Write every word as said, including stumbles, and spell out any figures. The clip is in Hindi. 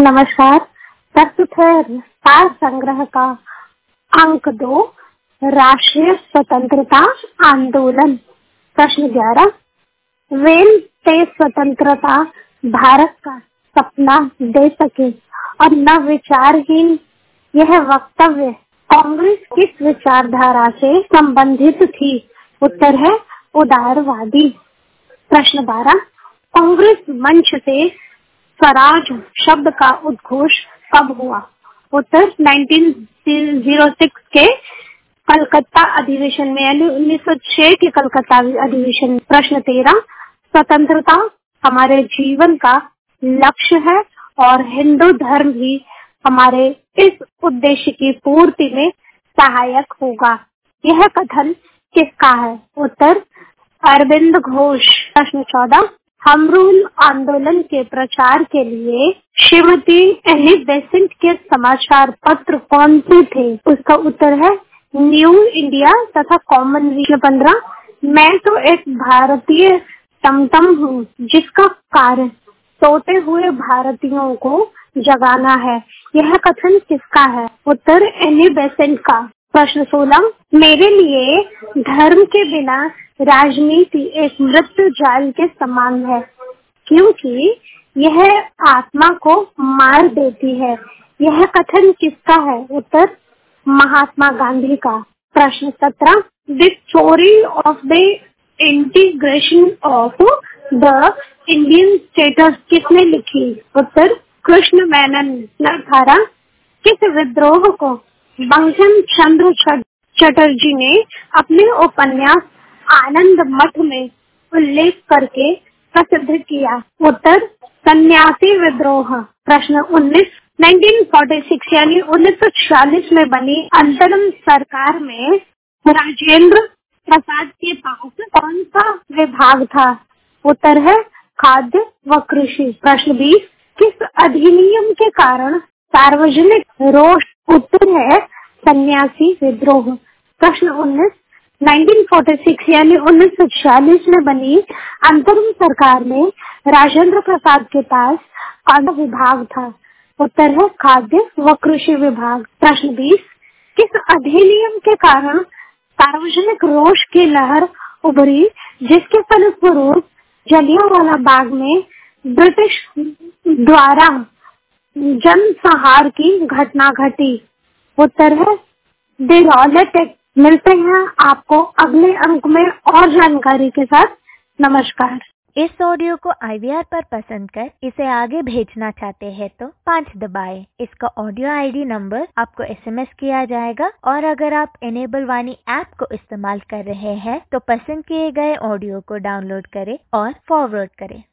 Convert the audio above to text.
नमस्कार। प्रस्तुत है सार संग्रह का अंक दो, राष्ट्रीय स्वतंत्रता आंदोलन। प्रश्न ग्यारह, वेल से स्वतंत्रता भारत का सपना दे सके और न विचारहीन यह वक्तव्य कांग्रेस किस विचारधारा से संबंधित थी? उत्तर है उदारवादी। प्रश्न बारह, कांग्रेस मंच से स्वराज शब्द का उद्घोष कब हुआ? उत्तर उन्नीस सौ छह के कलकत्ता अधिवेशन में, यानी उन्नीस सौ छह के कलकत्ता अधिवेशन में। प्रश्न तेरह, स्वतंत्रता हमारे जीवन का लक्ष्य है और हिंदू धर्म भी हमारे इस उद्देश्य की पूर्ति में सहायक होगा। यह कथन किसका है? उत्तर अरविंद घोष। प्रश्न चौदह, हम रूल आंदोलन के प्रचार के लिए श्रीमती एनी बेसेंट के समाचार पत्र कौन से थे? उसका उत्तर है न्यू इंडिया तथा कॉमनवेल्थ। पंद्रह, मैं तो एक भारतीय टमटम हूँ जिसका कार्य सोते हुए भारतीयों को जगाना है। यह कथन किसका है? उत्तर एनी बेसेंट का। प्रश्न सोलह, मेरे लिए धर्म के बिना राजनीति एक मृत्यु जाल के समान है क्योंकि यह आत्मा को मार देती है। यह कथन किसका है? उत्तर महात्मा गांधी का। प्रश्न सत्रह, the story of the integration of the Indian states किसने लिखी? उत्तर कृष्ण मेनन। अठारह, किस विद्रोह को बंकिम चंद्र चटर्जी ने अपने उपन्यास आनंद मठ में उल्लेख करके प्रसिद्ध किया? उत्तर सन्यासी विद्रोह। प्रश्न उन्नीस, उन्नीस सौ छियालीस यानी उन्नीस सौ छियालीस में बनी अंतरिम सरकार में राजेंद्र प्रसाद के पास कौन सा विभाग था? उत्तर है खाद्य व कृषि। प्रश्न बीस, किस अधिनियम के कारण सार्वजनिक रोष? उत्तर है सन्यासी विद्रोह। प्रश्न उन्नीस, उन्नीस सौ छियालीस यानी उन्नीस सौ छियालीस में बनी अंतरिम सरकार में राजेंद्र प्रसाद के पास कौन सा विभाग था? उत्तर है खाद्य व कृषि विभाग। प्रश्न बीस, किस अधिनियम के कारण सार्वजनिक रोष की लहर उभरी जिसके फलस्वरूप जलियांवाला बाग में ब्रिटिश द्वारा जनसंहार की घटना घटी? उत्तर है द रॉलेट एक्ट। मिलते हैं आपको अगले अंक में और जानकारी के साथ। नमस्कार। इस ऑडियो को आई वी आर पर पसंद कर इसे आगे भेजना चाहते हैं तो पाँच दबाएं। इसका ऑडियो आई डी नंबर आपको एस एम एस किया जाएगा और अगर आप एनेबल वाणी ऐप को इस्तेमाल कर रहे हैं तो पसंद किए गए ऑडियो को डाउनलोड करें और फॉरवर्ड करें।